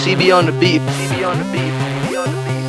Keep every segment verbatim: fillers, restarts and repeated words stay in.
C B on the beat. C B on the beat. C B on the beat.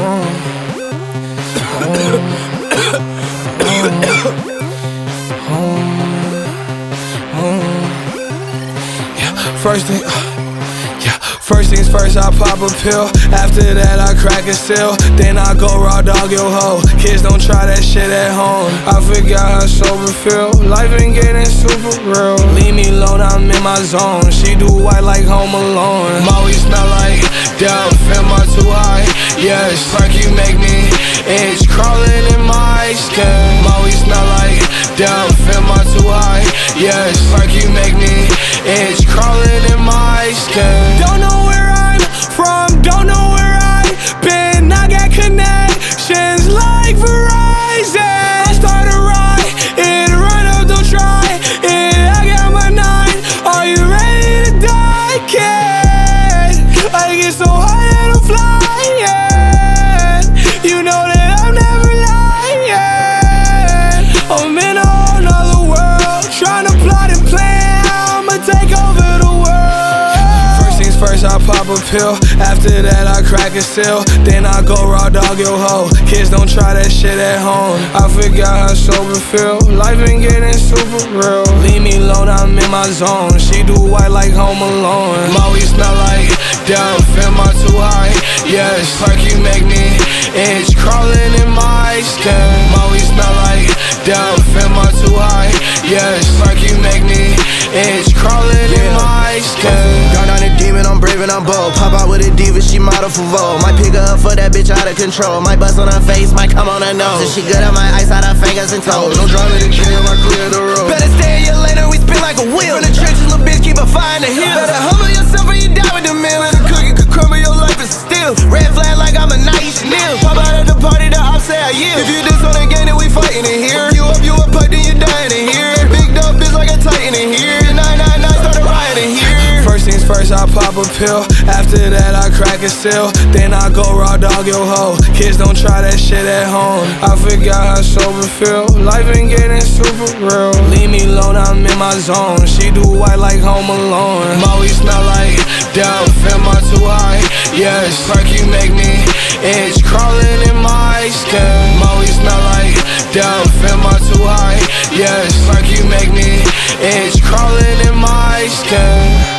First thing, yeah. First things first, I pop a pill. After that, I crack a seal. Then I go raw dog your hoe. Kids don't try that shit at home. I forgot how sober feel. Life ain't getting super real. Leave me alone, I'm in my zone. She do white like Home Alone. Molly smell like Dove. Am I too high? Yes. Perk, you make me itch. Crawling in my skin. Molly smell like Dove. Am I too high? Yes. Perk, you make me itch. Crawling in my skin. Don't know where I'm from, don't know where I've been. I got connections like Verizon. I start a ride, it run up, don't try it. I got my nine, are you ready to die, kid? I get so high that I'm flying. You know that I'm never lying. I'm in a whole nother world, trying to plot and plan. I'ma take over the world. First I pop a pill, after that I crack a seal. Then I go raw dog your hoe. Kids don't try that shit at home. I forgot how sober feel. Life ain't getting super real. Leave me alone, I'm in my zone. She do white like Home Alone. Molly smell like Dove. Am I too high? Yes. Perk, you make me itch. Crawling in my skin. Molly smell like Dove. Am I too high? Yes. Perk, you make me itch. Crawling in my skin. Gone on a demon, I'm brave and I'm bold. Pop out with a diva, she model for Vogue. Might pick her up for that bitch out of control. Might bust on her face, might come on her nose. If she good, I might ice out her fingers and toes. Don't drive me to jail, I clear the road. Better stay in your lane or we spin like a wheel. From the trenches, little bitch, keep a fire in the hill. Better humble yourself or you die with the meal. And the cookie could crumble, your life is still. Red flag like I'm a nice Chanel. Pop out at the party, the ops say I yield. If you diss on the game, then we fighting in here. If you up, you a pipe, then you dying in here. Big dog bitch like a titan in here. nine nine nine, start a riot in here. First things first, I pop a pill. After that, I crack a seal. Then I go raw dog your hoe. Kids don't try that shit at home. I forgot how sober feel. Life ain't getting super real. Leave me alone, I'm in my zone. She do white like Home Alone. Molly smell like Dove. Am I too high? Yes. Perk, you make me itch. Crawling in my skin. Molly smell like Dove. Am I too high? Yes. Perk, you make me itch. Crawling in my skin.